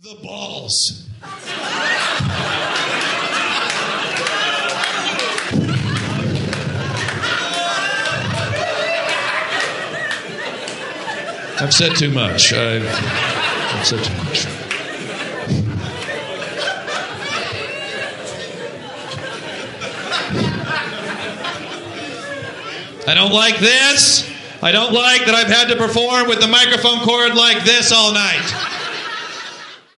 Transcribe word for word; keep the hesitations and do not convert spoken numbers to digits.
The balls. I've said too much. I've, I've said too much. I don't like this. I don't like that I've had to perform with the microphone cord like this all night.